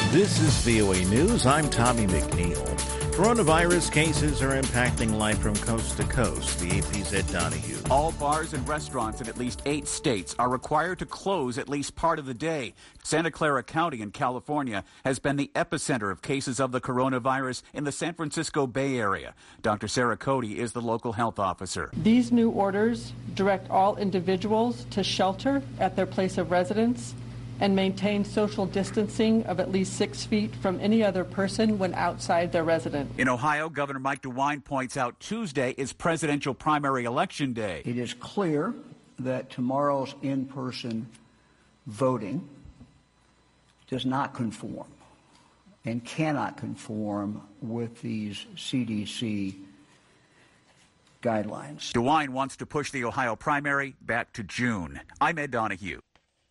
This is VOA News. I'm Tommy McNeil. Coronavirus cases are impacting life from coast to coast. The AP's Ed Donahue. All bars and restaurants in at least 8 states are required to close at least part of the day. Santa Clara County in California has been the epicenter of cases of the coronavirus in the San Francisco Bay Area. Dr. Sarah Cody is the local health officer. These new orders direct all individuals to shelter at their place of residence and maintain social distancing of at least 6 feet from any other person when outside their residence. In Ohio, Governor Mike DeWine points out Tuesday is presidential primary election day. It is clear that tomorrow's in-person voting does not conform and cannot conform with these CDC guidelines. DeWine wants to push the Ohio primary back to June. I'm Ed Donahue.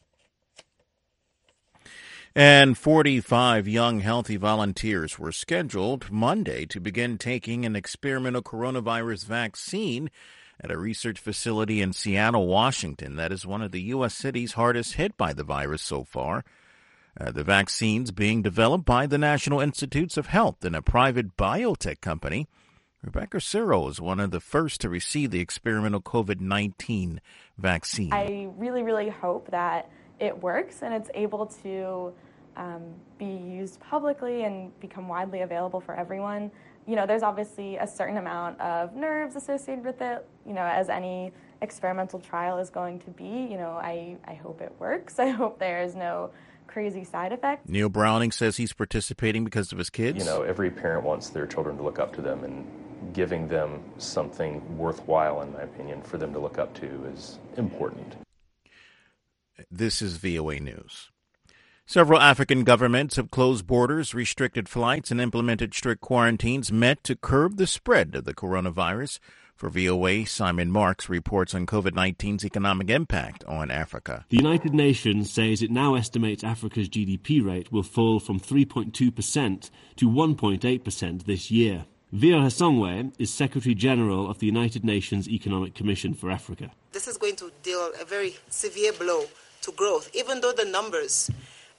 And 45 young healthy volunteers were scheduled Monday to begin taking an experimental coronavirus vaccine at a research facility in Seattle, Washington. That is one of the U.S. cities hardest hit by the virus so far. The vaccine's being developed by the National Institutes of Health and a private biotech company. Rebecca Cyril is one of the first to receive the experimental COVID-19 vaccine. I really hope that it works and it's able to be used publicly and become widely available for everyone. You know, there's obviously a certain amount of nerves associated with it, you know, as any experimental trial is going to be. You know, I hope it works. I hope there is no crazy side effects. Neil Browning says he's participating because of his kids. You know, every parent wants their children to look up to them, and giving them something worthwhile, in my opinion, for them to look up to is important. This is VOA News. Several African governments have closed borders, restricted flights, and implemented strict quarantines meant to curb the spread of the coronavirus. For VOA, Simon Marks reports on COVID-19's economic impact on Africa. The United Nations says it now estimates Africa's GDP rate will fall from 3.2% to 1.8% this year. Vera Hasongwe is Secretary General of the United Nations Economic Commission for Africa. This is going to deal a very severe blow to growth, even though the numbers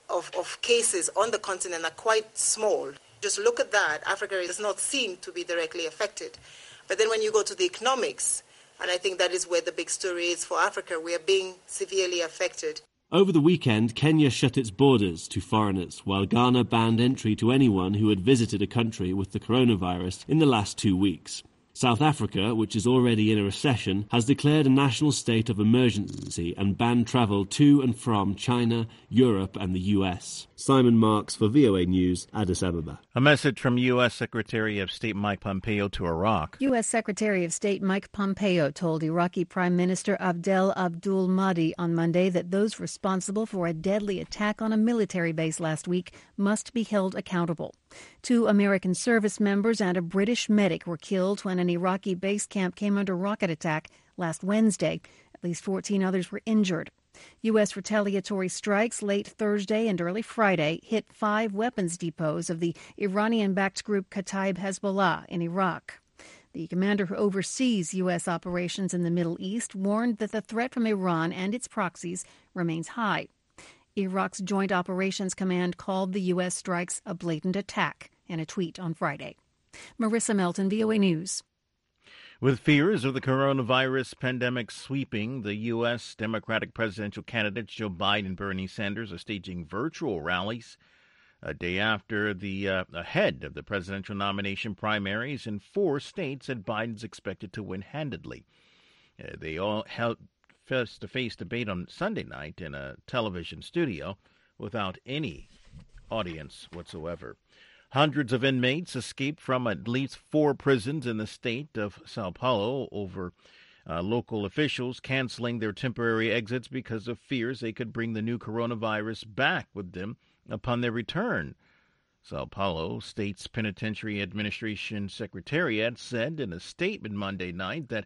of cases on the continent are quite small. Just look at that. Africa does not seem to be directly affected. But then when you go to the economics, and I think that is where the big story is for Africa, we are being severely affected. Over the weekend, Kenya shut its borders to foreigners, while Ghana banned entry to anyone who had visited a country with the coronavirus in the last 2 weeks. South Africa, which is already in a recession, has declared a national state of emergency and banned travel to and from China, Europe and the US. Simon Marks for VOA News, Addis Ababa. A message from U.S. Secretary of State Mike Pompeo to Iraq. U.S. Secretary of State Mike Pompeo told Iraqi Prime Minister Abdel Abdul Mahdi on Monday that those responsible for a deadly attack on a military base last week must be held accountable. 2 American service members and a British medic were killed when an Iraqi base camp came under rocket attack last Wednesday. At least 14 others were injured. U.S. retaliatory strikes late Thursday and early Friday hit 5 weapons depots of the Iranian-backed group Kataib Hezbollah in Iraq. The commander who oversees U.S. operations in the Middle East warned that the threat from Iran and its proxies remains high. Iraq's Joint Operations Command called the U.S. strikes a blatant attack in a tweet on Friday. Marissa Melton, VOA News. With fears of the coronavirus pandemic sweeping, the U.S. Democratic presidential candidates Joe Biden and Bernie Sanders are staging virtual rallies a day after ahead of the presidential nomination primaries in 4 states that Biden's expected to win handedly. They all held face-to-face debate on Sunday night in a television studio without any audience whatsoever. Hundreds of inmates escaped from at least 4 prisons in the state of Sao Paulo over local officials canceling their temporary exits because of fears they could bring the new coronavirus back with them upon their return. Sao Paulo State's Penitentiary Administration Secretariat said in a statement Monday night that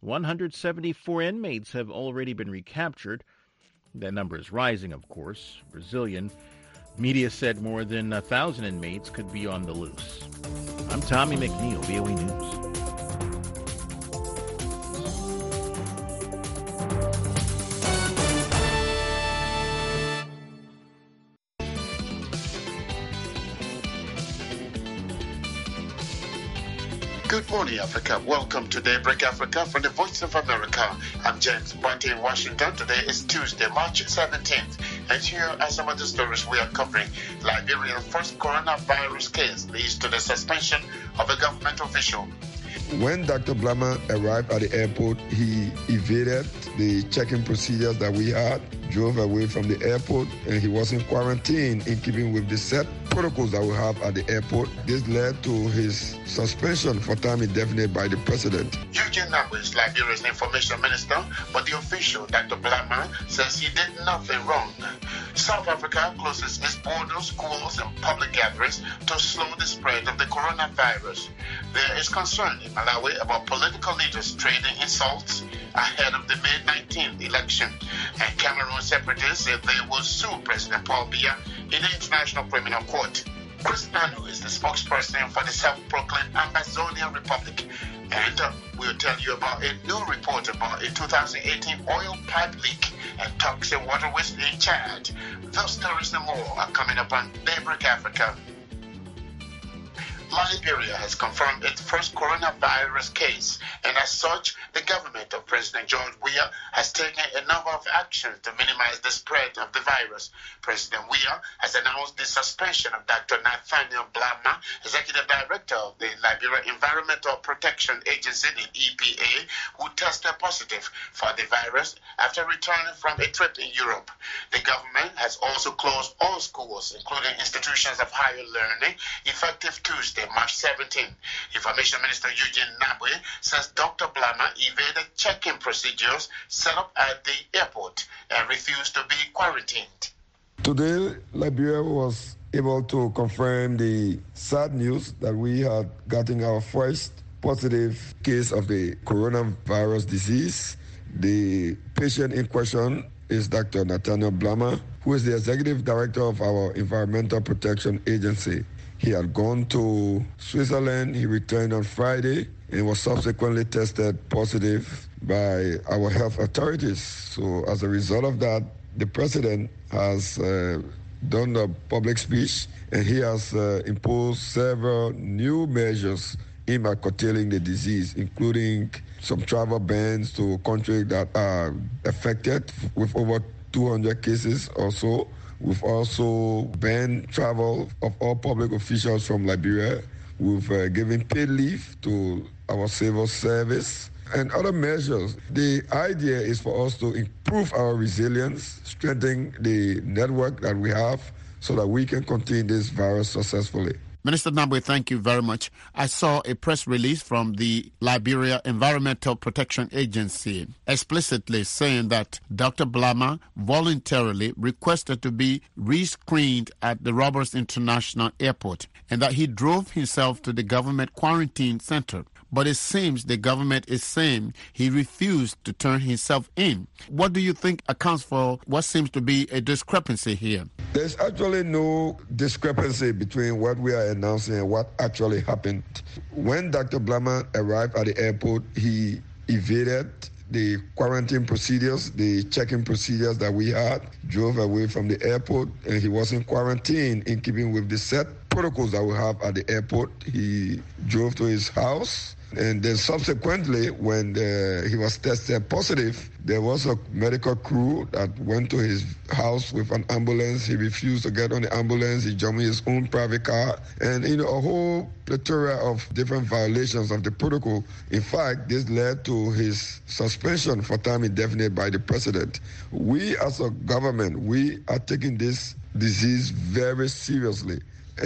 174 inmates have already been recaptured. That number is rising, of course. Brazilian media said more than 1,000 inmates could be on the loose. I'm Tommy McNeil, VOA News. Good morning, Africa. Welcome to Daybreak Africa from the Voice of America. I'm James Bunty in Washington. Today is Tuesday, March 17th. And here are some of the stories we are covering. Liberia's first coronavirus case leads to the suspension of a government official. When Dr. Blama arrived at the airport, he evaded the check-in procedures that we had, drove away from the airport, and he was in quarantine in keeping with the set protocols that we have at the airport. This led to his suspension for time indefinite by the president. Eugene Nabwe is Liberia's information minister, but the official, Dr. Blama, says he did nothing wrong. South Africa closes its borders, schools, and public gatherings to slow the spread of the coronavirus. There is concern in Malawi about political leaders trading insults ahead of the May 19th election. And Cameroon separatists say they will sue President Paul Biya in the International Criminal Court. Chris Anu is the spokesperson for the self-proclaimed Amazonian Republic. And we'll tell you about a new report about a 2018 oil pipe leak and toxic water waste in Chad. Those stories and more are coming up on Daybreak Africa. Liberia has confirmed its first coronavirus case, and as such, the government of President George Weah has taken a number of actions to minimize the spread of the virus. President Weah has announced the suspension of Dr. Nathaniel Blama, Executive Director of the Liberia Environmental Protection Agency, the EPA, who tested positive for the virus after returning from a trip in Europe. The government has also closed all schools, including institutions of higher learning, effective Tuesday, March 17. Information Minister Eugene Nabwe says Dr. Blama evaded check-in procedures set up at the airport and refused to be quarantined. Today, Liberia was able to confirm the sad news that we had gotten our first positive case of the coronavirus disease. The patient in question is Dr. Nathaniel Blama, who is the Executive Director of our Environmental Protection Agency. He had gone to Switzerland. He returned on Friday and was subsequently tested positive by our health authorities. So as a result of that, the president has done a public speech, and he has imposed several new measures aimed at curtailing the disease, including some travel bans to countries that are affected with over 200 cases or so. We've also banned travel of all public officials from Liberia. We've given paid leave to our civil service and other measures. The idea is for us to improve our resilience, strengthen the network that we have so that we can contain this virus successfully. Minister Nabwe, thank you very much. I saw a press release from the Liberia Environmental Protection Agency explicitly saying that Dr. Blama voluntarily requested to be rescreened at the Roberts International Airport and that he drove himself to the government quarantine center. But it seems the government is saying he refused to turn himself in. What do you think accounts for what seems to be a discrepancy here? There's actually no discrepancy between what we are announcing and what actually happened. When Dr. Blama arrived at the airport, he evaded the quarantine procedures, the check-in procedures that we had, drove away from the airport, and he was in quarantine in keeping with the set protocols that we have at the airport. He drove to his house. And then subsequently, when he was tested positive, there was a medical crew that went to his house with an ambulance. He refused to get on the ambulance. He jumped in his own private car. And, a whole plethora of different violations of the protocol. In fact, this led to his suspension for time indefinite by the president. We as a government, we are taking this disease very seriously.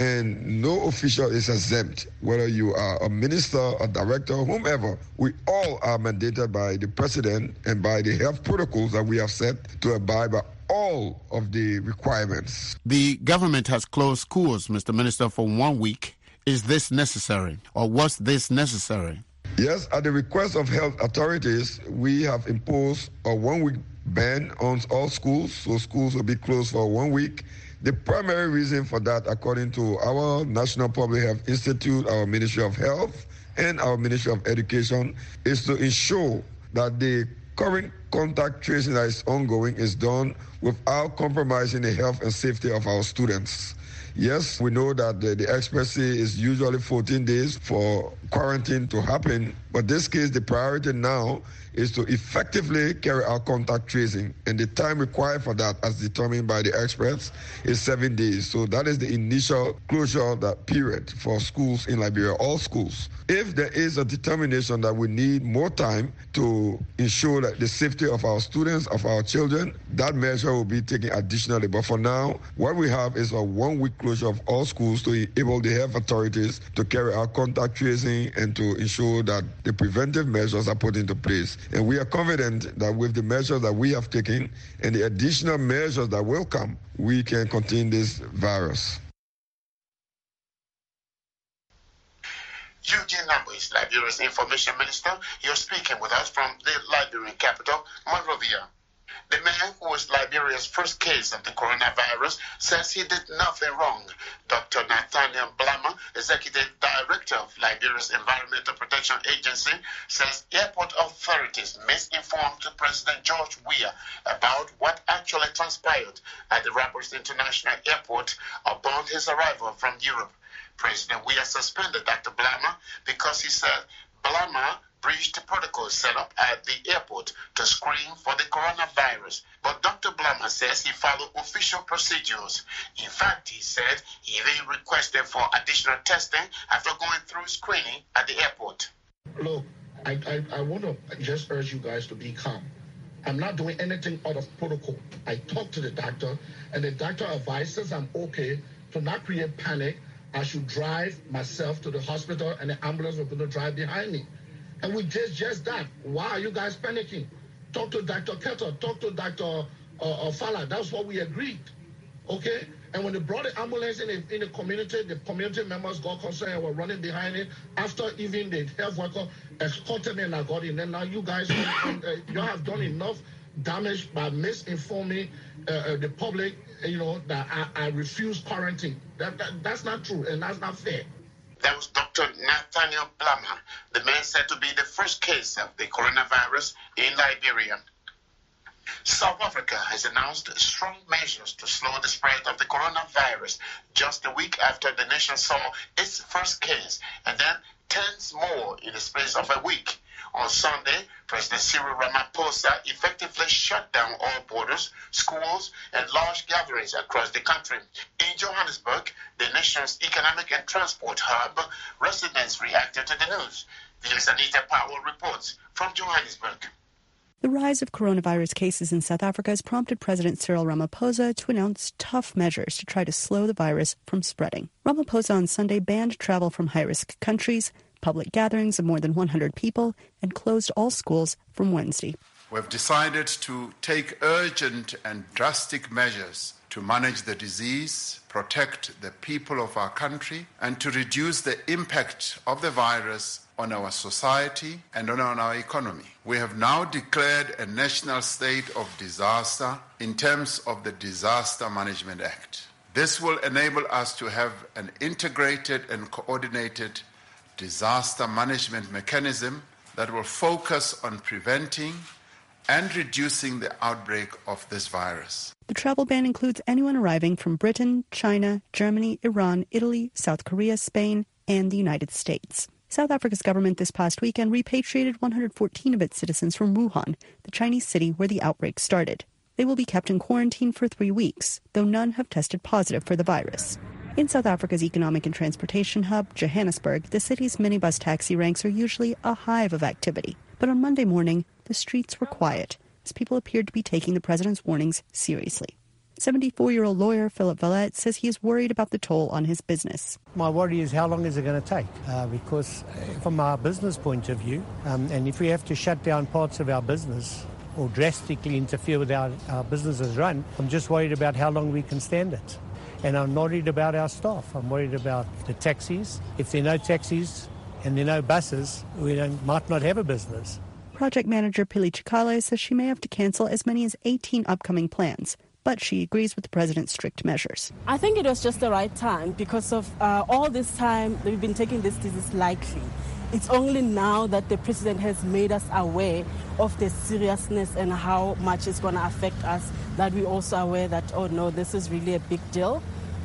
And no official is exempt, whether you are a minister, a director, whomever. We all are mandated by the president and by the health protocols that we have set to abide by all of the requirements. The government has closed schools, Mr. Minister, for 1 week. Is this necessary, or was this necessary? Yes, at the request of health authorities, we have imposed a 1-week ban on all schools, so schools will be closed for 1 week. The primary reason for that, according to our National Public Health Institute, our Ministry of Health, and our Ministry of Education, is to ensure that the current contact tracing that is ongoing is done without compromising the health and safety of our students. Yes, we know that the experts say is usually 14 days for quarantine to happen, but this case, the priority now is to effectively carry out contact tracing, and the time required for that, as determined by the experts, is 7 days. So that is the initial closure of that period for schools in Liberia, all schools. If there is a determination that we need more time to ensure that the safety of our students, of our children, that measure will be taken additionally. But for now, what we have is a 1 week closure of all schools to enable the health authorities to carry out contact tracing and to ensure that the preventive measures are put into place. And we are confident that with the measures that we have taken and the additional measures that will come, we can contain this virus. Eugene Nambo is Liberia's information minister. You're speaking with us from the Liberian capital, Monrovia. The man who was Liberia's first case of the coronavirus says he did nothing wrong. Dr. Nathaniel Blama, Executive Director of Liberia's Environmental Protection Agency, says airport authorities misinformed President George Weah about what actually transpired at the Rabat International Airport upon his arrival from Europe. President Weah suspended Dr. Blama because he said Blama breached the protocol set up at the airport to screen for the coronavirus. But Dr. Blama says he followed official procedures. In fact, he said he even requested for additional testing after going through screening at the airport. Look, I want to just urge you guys to be calm. I'm not doing anything out of protocol. I talked to the doctor, and the doctor advises I'm okay to not create panic. I should drive myself to the hospital, and the ambulance will going to drive behind me. And we just that. Why are you guys panicking? Talk to Dr. Ketter, talk to Dr. Fala. That's what we agreed, okay? And when they brought the ambulance in the community members got concerned and were running behind it. After even the health worker escorted me and I got in. And now you guys, you have done enough damage by misinforming the public, that I refuse quarantine. That's not true, and that's not fair. That was Dr. Nathaniel Blama, the man said to be the first case of the coronavirus in Liberia. South Africa has announced strong measures to slow the spread of the coronavirus just a week after the nation saw its first case, and then tens more in the space of a week. On Sunday, President Cyril Ramaphosa effectively shut down all borders, schools, and large gatherings across the country. In Johannesburg, the nation's economic and transport hub, residents reacted to the news. Viewers Anita Powell reports from Johannesburg. The rise of coronavirus cases in South Africa has prompted President Cyril Ramaphosa to announce tough measures to try to slow the virus from spreading. Ramaphosa on Sunday banned travel from high-risk countries, public gatherings of more than 100 people, and closed all schools from Wednesday. We've decided to take urgent and drastic measures to manage the disease, protect the people of our country, and to reduce the impact of the virus on our society and on our economy. We have now declared a national state of disaster in terms of the Disaster Management Act. This will enable us to have an integrated and coordinated disaster management mechanism that will focus on preventing and reducing the outbreak of this virus. The travel ban includes anyone arriving from Britain, China, Germany, Iran, Italy, South Korea, Spain, and the United States. South Africa's government this past weekend repatriated 114 of its citizens from Wuhan, the Chinese city where the outbreak started. They will be kept in quarantine for 3 weeks, though none have tested positive for the virus. In South Africa's economic and transportation hub, Johannesburg, the city's minibus taxi ranks are usually a hive of activity. But on Monday morning, the streets were quiet, as people appeared to be taking the president's warnings seriously. 74-year-old lawyer Philip Valette says he is worried about the toll on his business. My worry is how long is it going to take? Because from our business point of view, and if we have to shut down parts of our business or drastically interfere with our businesses run, I'm just worried about how long we can stand it. And I'm not worried about our staff. I'm worried about the taxis. If there are no taxis and there are no buses, we might not have a business. Project manager Pili Chikale says she may have to cancel as many as 18 upcoming plans, but she agrees with the president's strict measures. I think it was just the right time because of all this time that we've been taking this disease lightly. It's only now that the president has made us aware of the seriousness and how much it's going to affect us that we're also aware that, oh no, this is really a big deal.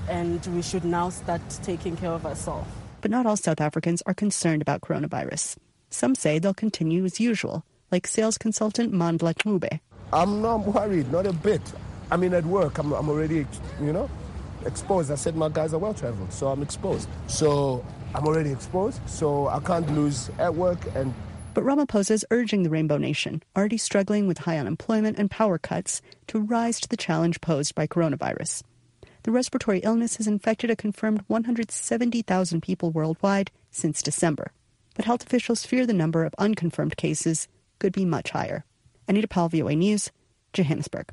and we should now start taking care of ourselves. But not all South Africans are concerned about coronavirus. Some say they'll continue as usual, like sales consultant Mandla Ncube. I'm not worried, not a bit. I mean, at work, I'm already, exposed. I said my guys are well-traveled, so I'm exposed. So I'm already exposed, so I can't lose at work. But Ramaphosa is urging the Rainbow Nation, already struggling with high unemployment and power cuts, to rise to the challenge posed by coronavirus. The respiratory illness has infected a confirmed 170,000 people worldwide since December. But health officials fear the number of unconfirmed cases could be much higher. Anita Powell, VOA News, Johannesburg.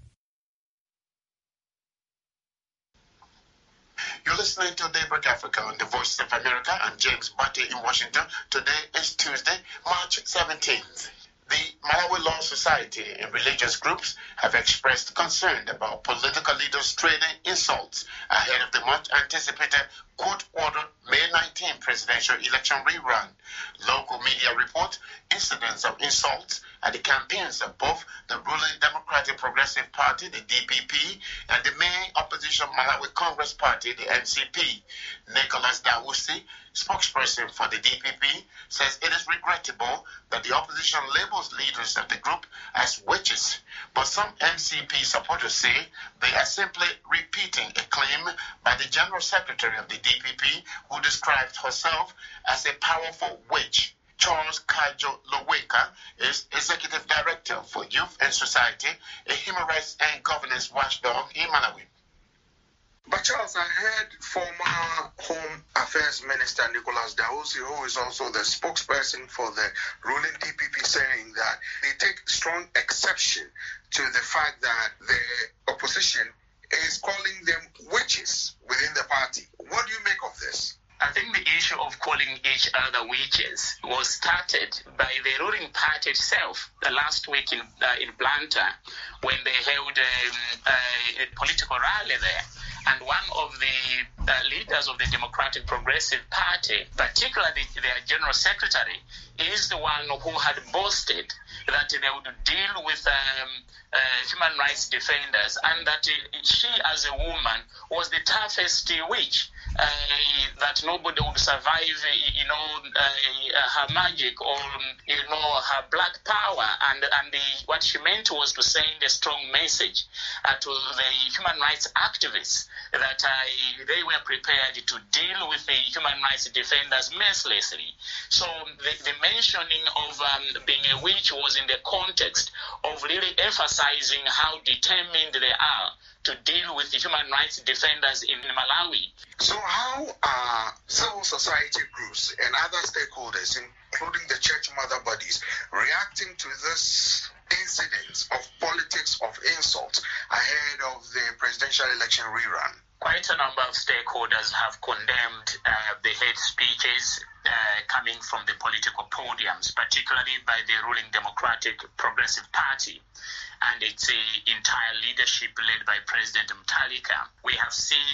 You're listening to Daybreak Africa on the Voice of America. I'm James Butte in Washington. Today is Tuesday, March 17th. The Malawi Law Society and religious groups have expressed concern about political leaders trading insults ahead of the much-anticipated court-ordered May 19 presidential election rerun. Local media report incidents of insults at the campaigns of both the ruling Democratic Progressive Party, the DPP, and the main opposition Malawi Congress Party, the NCP. Nicholas Dawusi, spokesperson for the DPP, says it is regrettable that the opposition labels leaders of the group as witches. But some NCP supporters say they are simply repeating a claim by the General Secretary of the DPP, who described herself as a powerful witch. Charles Kajo Loweka is Executive Director for Youth and Society, a human rights and governance watchdog in Malawi. But Charles, I heard former Home Affairs Minister Nicholas Dawusi, who is also the spokesperson for the ruling DPP, saying that they take strong exception to the fact that the opposition is calling them witches within the party. What do you make of this? I think the issue of calling each other witches was started by the ruling party itself last week in Blantyre, when they held a political rally there. And one of the leaders of the Democratic Progressive Party, particularly their General Secretary, is the one who had boasted that they would deal with human rights defenders, and that she, as a woman, was the toughest witch. That nobody would survive, her magic or, her black power. And what she meant was to send a strong message to the human rights activists that they were prepared to deal with the human rights defenders mercilessly. So the mentioning of being a witch was in the context of really emphasizing how determined they are to deal with the human rights defenders in Malawi. So how are civil society groups and other stakeholders, including the church mother bodies, reacting to this incident of politics of insult ahead of the presidential election rerun? Quite a number of stakeholders have condemned the hate speeches coming from the political podiums, particularly by the ruling Democratic Progressive Party and its entire leadership led by President Mutharika. We have seen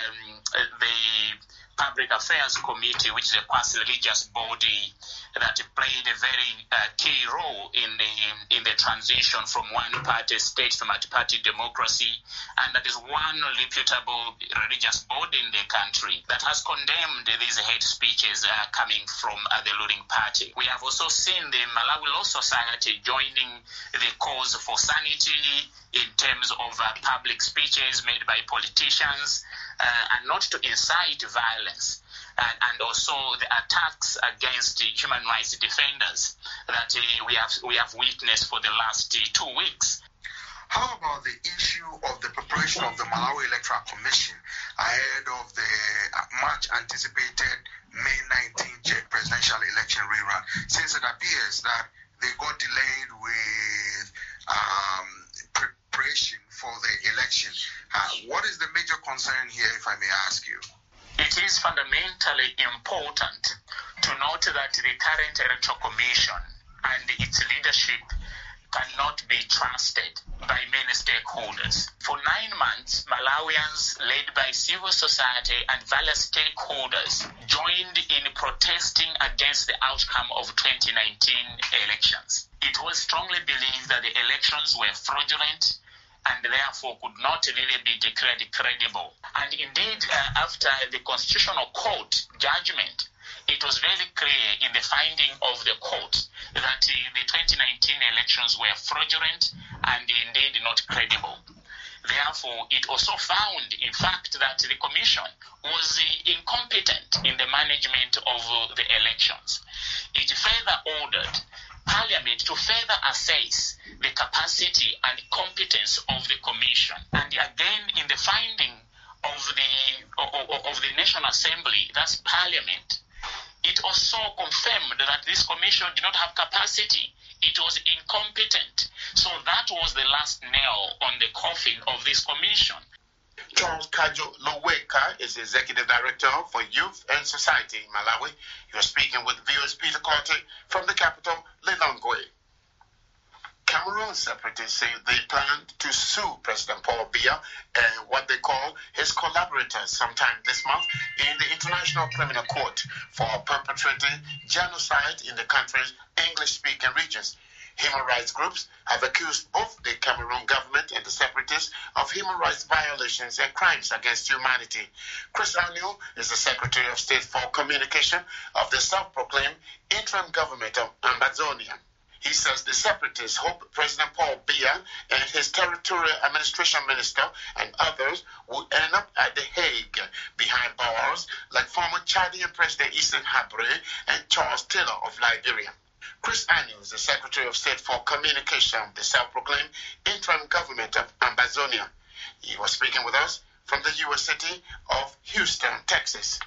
the Public Affairs Committee, which is a quasi-religious body that played a very key role in the transition from one-party state to multi-party democracy, and that is one reputable religious body in the country that has condemned these hate speeches coming from the ruling party. We have also seen the Malawi Law Society joining the cause for sanity in terms of public speeches made by politicians, and not to incite violence, and also the attacks against human rights defenders that we have witnessed for the last 2 weeks. How about the issue of the preparation of the Malawi Electoral Commission ahead of the much anticipated May 19th presidential election rerun, since it appears that they got delayed with preparation for the election? What is the major concern here, if I may ask you? It is fundamentally important to note that the current Electoral Commission and its leadership cannot be trusted by many stakeholders. For 9 months, Malawians, led by civil society and various stakeholders, joined in protesting against the outcome of 2019 elections. It was strongly believed that the elections were fraudulent, and therefore could not really be declared credible. And indeed, after the Constitutional Court judgment, it was very clear in the finding of the court that the 2019 elections were fraudulent and indeed not credible. Therefore, it also found, in fact, that the Commission was incompetent in the management of the elections. It further ordered Parliament to further assess the capacity and competence of the Commission. And again, in the finding of the National Assembly, that's Parliament, it also confirmed that this Commission did not have capacity. It was incompetent. So that was the last nail on the coffin of this Commission. Charles Kajo Loweka is Executive Director for Youth and Society in Malawi. You're speaking with viewers Peter Clottey from the capital, Lilongwe. Cameroon separatists say they plan to sue President Paul Biya and what they call his collaborators sometime this month in the International Criminal Court for perpetrating genocide in the country's English-speaking regions. Human rights groups have accused both the Cameroon government and the separatists of human rights violations and crimes against humanity. Chris Aniu is the Secretary of State for Communication of the self-proclaimed interim government of Ambazonia. He says the separatists hope President Paul Biya and his territorial administration minister and others will end up at The Hague behind bars like former Chadian President Issa Habre and Charles Taylor of Liberia. Chris Aniu is the Secretary of State for Communication of the self-proclaimed interim government of Ambazonia. He was speaking with us from the U.S. city of Houston, Texas.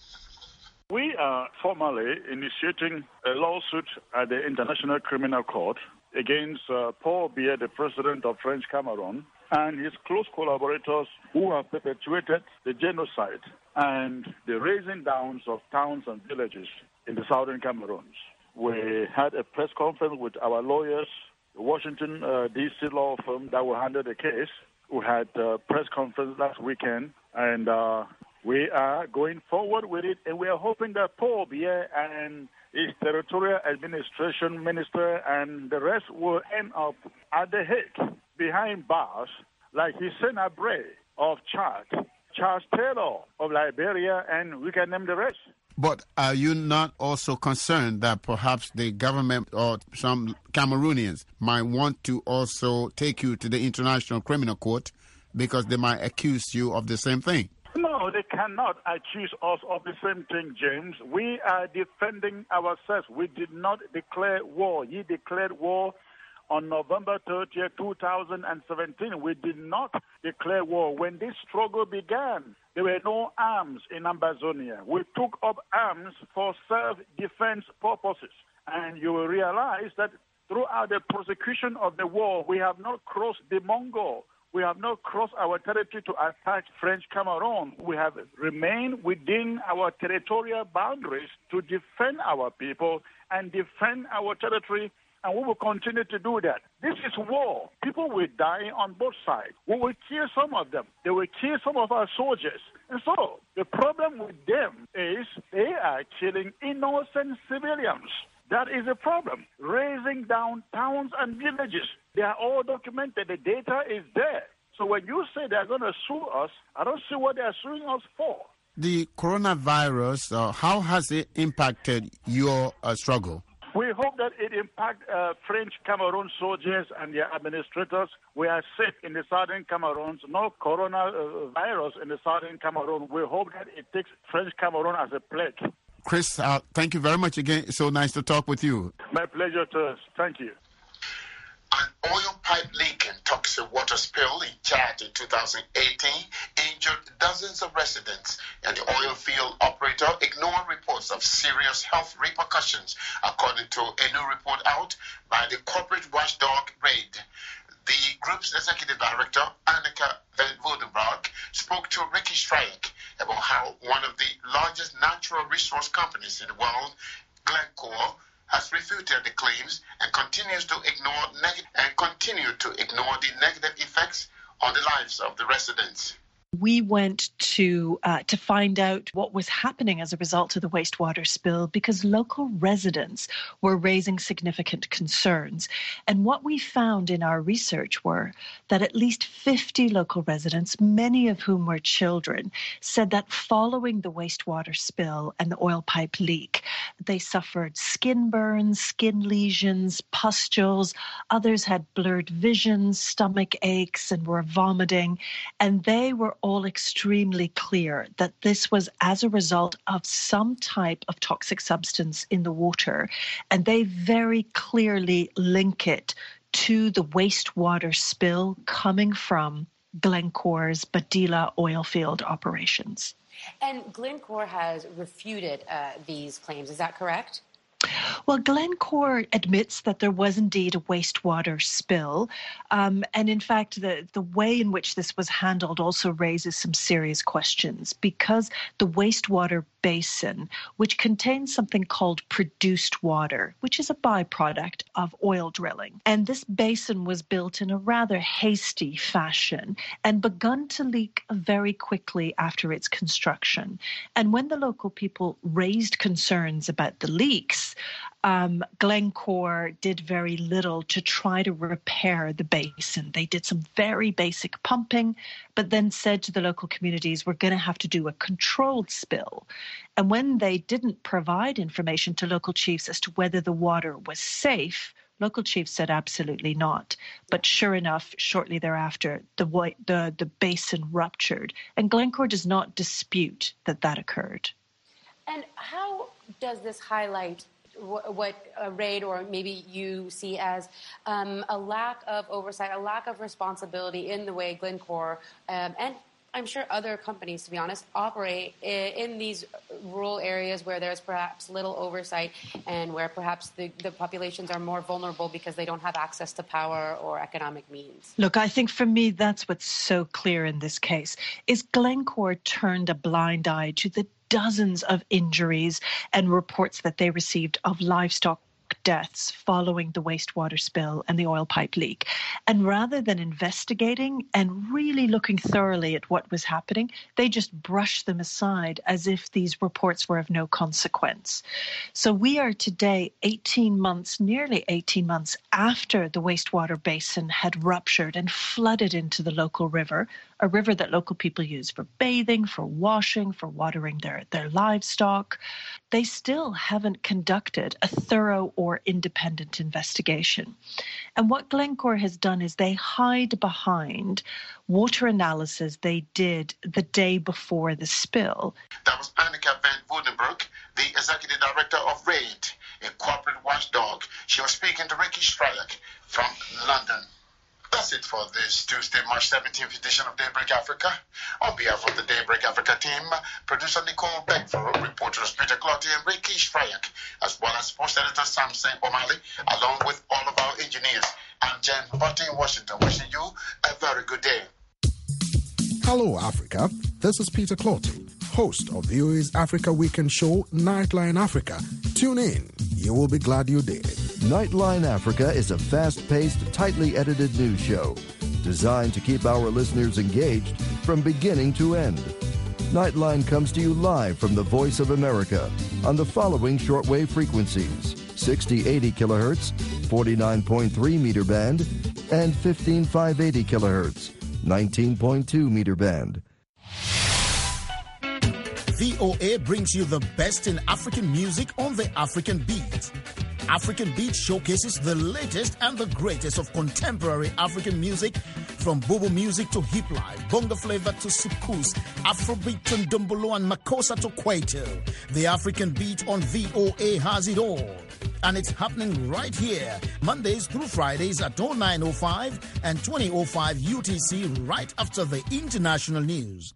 We are formally initiating a lawsuit at the International Criminal Court against Paul Biya, the president of French Cameroon, and his close collaborators who have perpetuated the genocide and the razing down of towns and villages in the southern Cameroons. We had a press conference with our lawyers, the Washington, D.C. law firm that will handle the case. We had a press conference last weekend, and we are going forward with it, and we are hoping that Paul Biya and his territorial administration minister and the rest will end up at The Hague behind bars like Hissène Habré of Chad, Charles Taylor of Liberia, and we can name the rest. But are you not also concerned that perhaps the government or some Cameroonians might want to also take you to the International Criminal Court because they might accuse you of the same thing? No, they cannot accuse us of the same thing, James. We are defending ourselves. We did not declare war. You declared war on November 30th, 2017. We did not declare war. When this struggle began, there were no arms in Ambazonia. We took up arms for self-defense purposes. And you will realize that throughout the prosecution of the war, we have not crossed the Mongol. We have not crossed our territory to attack French Cameroon. We have remained within our territorial boundaries to defend our people and defend our territory, and we will continue to do that. This is war. People will die on both sides. We will kill some of them. They will kill some of our soldiers. And so the problem with them is they are killing innocent civilians. That is a problem. Raising down towns and villages. They are all documented. The data is there. So when you say they're going to sue us, I don't see what they're suing us for. The coronavirus, how has it impacted your struggle? We hope that it impacts French Cameroon soldiers and their administrators. We are safe in the southern Cameroon. No coronavirus in the southern Cameroon. We hope that it takes French Cameroon as a pledge. Chris, thank you very much again. It's so nice to talk with you. My pleasure, too. Thank you. An oil pipe leak and toxic water spill in Chad in 2018 injured dozens of residents, and the oil field operator ignored reports of serious health repercussions, according to a new report out by the corporate watchdog RAID. The group's executive director, Annika van Woudenberg, spoke to Ricky Strike about how one of the largest natural resource companies in the world, Glencore, has refuted the claims and continues to ignore the negative effects on the lives of the residents. We went to find out what was happening as a result of the wastewater spill because local residents were raising significant concerns. And what we found in our research were that at least 50 local residents, many of whom were children, said that following the wastewater spill and the oil pipe leak, they suffered skin burns, skin lesions, pustules. Others had blurred visions, stomach aches, and were vomiting. And they were all extremely clear that this was as a result of some type of toxic substance in the water. And they very clearly link it to the wastewater spill coming from Glencore's Badila oil field operations. And Glencore has refuted these claims. Is that correct? Well, Glencore admits that there was indeed a wastewater spill. And in fact, the way in which this was handled also raises some serious questions because the wastewater basin, which contains something called produced water, which is a byproduct of oil drilling. And this basin was built in a rather hasty fashion and begun to leak very quickly after its construction. And when the local people raised concerns about the leaks, Glencore did very little to try to repair the basin. They did some very basic pumping, but then said to the local communities, we're going to have to do a controlled spill. And when they didn't provide information to local chiefs as to whether the water was safe, local chiefs said absolutely not. But sure enough, shortly thereafter, the basin ruptured. And Glencore does not dispute that occurred. And how does this highlight what Raid or maybe you see as a lack of oversight, a lack of responsibility in the way Glencore and I'm sure other companies, to be honest, operate in these rural areas where there's perhaps little oversight and where perhaps the populations are more vulnerable because they don't have access to power or economic means? Look, I think for me, that's what's so clear in this case, is Glencore turned a blind eye to the dozens of injuries and reports that they received of livestock deaths following the wastewater spill and the oil pipe leak. And rather than investigating and really looking thoroughly at what was happening, they just brushed them aside as if these reports were of no consequence. So we are today nearly 18 months after the wastewater basin had ruptured and flooded into the local river, a river that local people use for bathing, for washing, for watering their livestock. They still haven't conducted a thorough or independent investigation. And what Glencore has done is they hide behind water analysis they did the day before the spill. That was Annika van Woudenbroek, the executive director of RAID, a corporate watchdog. She was speaking to Ricky Strayek from London. That's it for this Tuesday, March 17th edition of Daybreak Africa. On behalf of the Daybreak Africa team, producer Nicole Beckford, reporters Peter Clotty and Ricky Strayek, as well as post editor Samson O'Malley, along with all of our engineers. I'm Jen Butty in Washington, wishing you a very good day. Hello, Africa. This is Peter Clotty, host of VOA's Africa Weekend show, Nightline Africa. Tune in. You will be glad you did. Nightline Africa is a fast-paced, tightly edited news show designed to keep our listeners engaged from beginning to end. Nightline comes to you live from the Voice of America on the following shortwave frequencies: 6080 kilohertz, 49.3 meter band, and 15580 kilohertz, 19.2 meter band. VOA brings you the best in African music on the African Beat. African Beat showcases the latest and the greatest of contemporary African music, from Bobo music to hip life, bongo flavor to soukous, Afrobeat and Dumbolo and Makossa to Kwaito. The African Beat on VOA has it all. And it's happening right here, Mondays through Fridays at 09:05 and 20:05 UTC, right after the international news.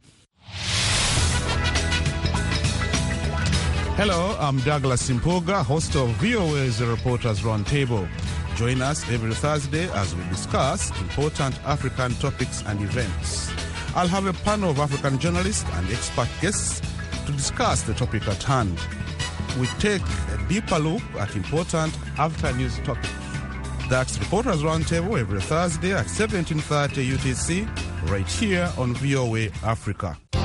Hello, I'm Douglas Simpoga, host of VOA's Reporters Roundtable. Join us every Thursday as we discuss important African topics and events. I'll have a panel of African journalists and expert guests to discuss the topic at hand. We take a deeper look at important African news topics. That's Reporters Roundtable every Thursday at 17:30 UTC right here on VOA Africa.